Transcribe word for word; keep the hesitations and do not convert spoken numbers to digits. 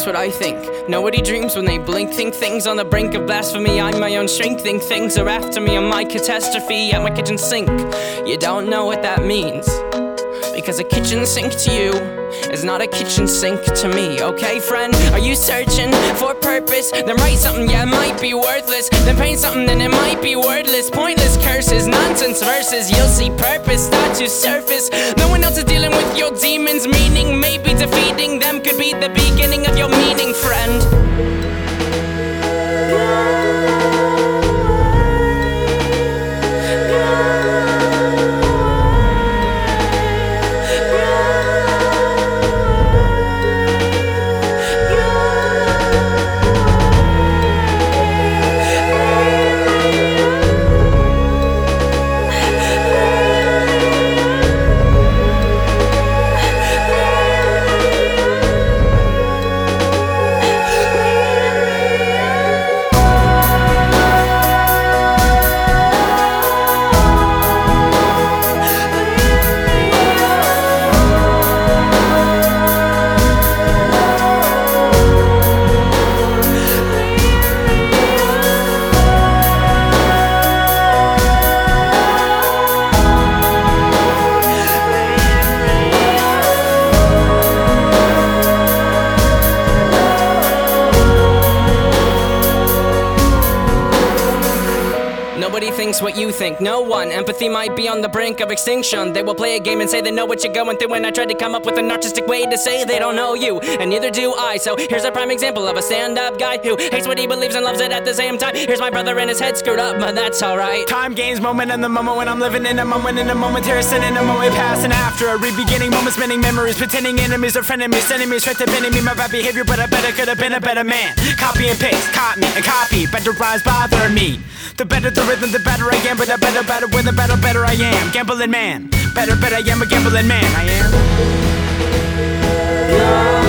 that's what I think. Nobody dreams when they blink. Think things on the brink of blasphemy. I'm my own strength. Think things are after me. I'm my catastrophe at my kitchen sink. You don't know what that means, because a kitchen sink to you is not a kitchen sink to me. Okay, friend? Are you searching for purpose? Then write something, yeah, it might be worthless. Then paint something, then it might be wordless. Pointless curses, nonsense verses. You'll see purpose start to surface. No one else is dealing with your demons. Meaning maybe defeating them could be the beginning of your meaning, friend. Nobody thinks what you think, no one. Empathy might be on the brink of extinction. They will play a game and say they know what you're going through, and I tried to come up with an artistic way to say they don't know you, and neither do I. So here's a prime example of a stand-up guy who hates what he believes and loves it at the same time. Here's my brother and his head screwed up, but that's alright. Time gains moment in the moment when I'm living in a moment, in a momentary sin, in a moment past and after a re-beginning moment, spinning memories, pretending enemies are frenemies, sending me straight to pinning me my bad behavior, but I better could have been a better man. Copy and paste, caught me and copy, better rhymes bother me. The better the rhythm, the better I am, but the better, better, with the better, better I am. Gambling man, better, better I am a gambling man. I am.